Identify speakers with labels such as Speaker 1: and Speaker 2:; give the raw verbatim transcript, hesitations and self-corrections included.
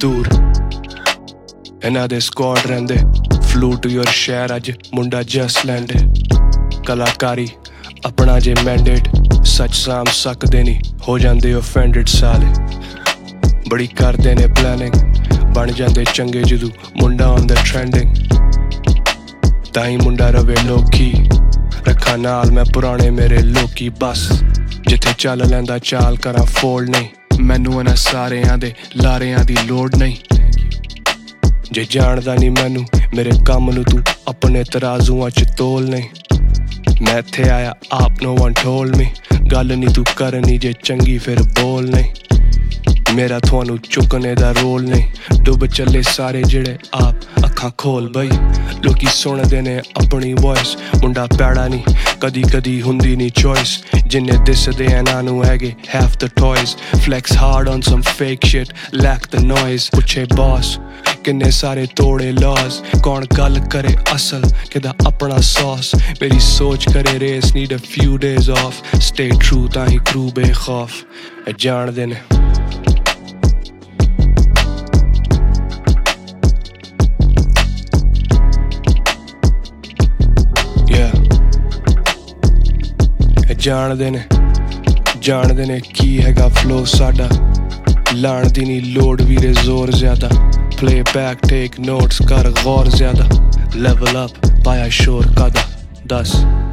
Speaker 1: दूर इन्हां दे स्क्वाड रहिंदे फ्लू टू योर शहर अज मुंडा जस्ट लैंडेड कलाकारी अपना जे मैंडेट सच साम सकदे नी हो जांदे ऑफेंडेड साले बड़ी करदे ने प्लानिंग बन जांदे चंगे जदू मुंडा ऑन द ट्रेंडिंग ताई मुंडा रवे लोकी रखा नाल मैं पुराने मेरे लोकी बस जिथे चल लैंदा चाल करा फोल्ड नहीं मैनू इन्हां सारेयां दे लारेयां दी लोड़ नहीं जे जानदा नहीं मैनू मेरे कम नू तू अपने तराजुआं च तोल नहीं मैं इत्थे आया आप नो वन टोल्ड मी गल नहीं तू करनी जे चंगी फिर बोल नहीं मेरा थोनू चुकने दा रोल नहीं डुब चले सारे जेड़े आप अखां खोल बई लोकी सुनदे ने अपनी वॉइस मुंडा पैड़ा नहीं कदी कदी हुंदी नहीं चॉइस जिन्ने दिसदे इन्हां नू हैगे have the toys flex hard on some fake shit lack the noise पुछे बॉस किन्ने सारे तोड़े लॉज कौन गल करे असल किदा अपना सॉस मेरी सोच करे race need a few days off stay true ताही क्रू बेखौफ जान दे ने जानदे ने जानदे ने की हैगा फ्लो साडा लाण दी नी लोड वीरे जोर ज्यादा प्ले बैक टेक नोट्स कर गौर ज्यादा लेवल अप पाया शोर कदा दस